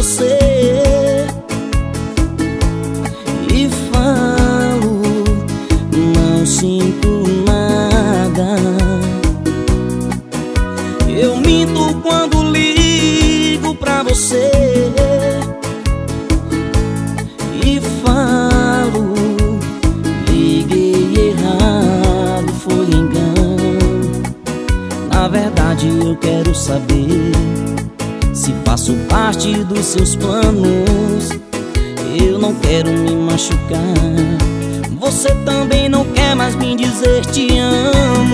você e falo, não sinto nada. Eu minto quando ligo pra você e falo, liguei errado, foi engano. Na verdade eu quero saber se faço parte dos seus planos. Eu não quero me machucar. Você também não quer mais me dizer te amo.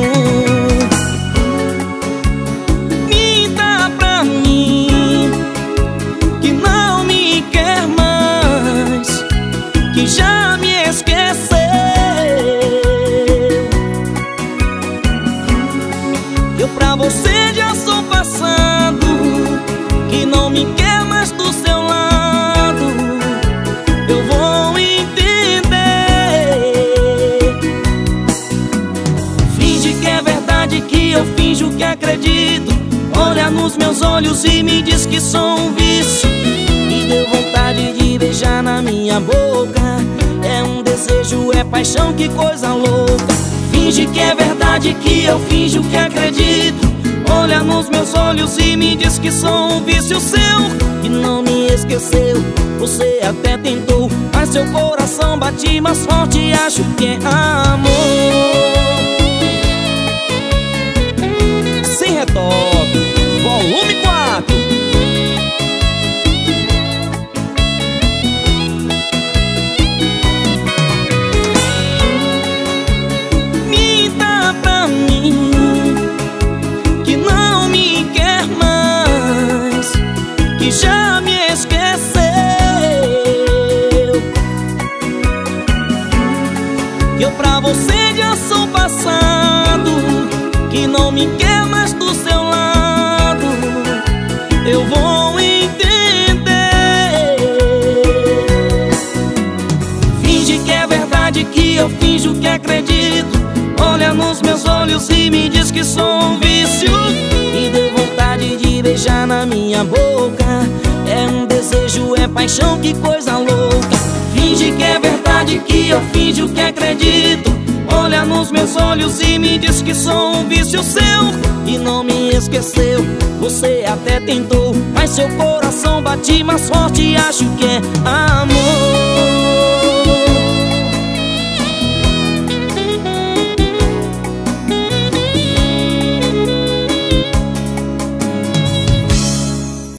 Minta pra mim que não me quer mais, que já me esqueceu. Eu pra você já sou passado, que não me quer mais do seu lado. Eu vou entender. Finge que é verdade, que eu finjo que acredito. Olha nos meus olhos e me diz que sou um vício. Me deu vontade de beijar na minha boca. É um desejo, é paixão, que coisa louca. Finge que é verdade, que eu finjo que acredito. Olha nos meus olhos e me diz que sou um vício seu, que não me esqueceu. Você até tentou, mas seu coração bate mais forte. Acho que é amor. Sem retoque, volume 4. Minta pra mim que não me quer mais, que já me esqueceu. Que eu pra você já sou passado, que não me quer mais do seu lado. Eu vou entender. Finge que é verdade, que eu finjo que acredito. Olha nos meus olhos e me diz que sou um vício. Me deu vontade de beijar na minha boca. É um desejo, é paixão, que coisa louca. Finge que é verdade, que eu finjo que acredito. Olha nos meus olhos e me diz que sou um vício seu, e não me esqueceu. Você até tentou, mas seu coração bate mais forte. Acho que é amor.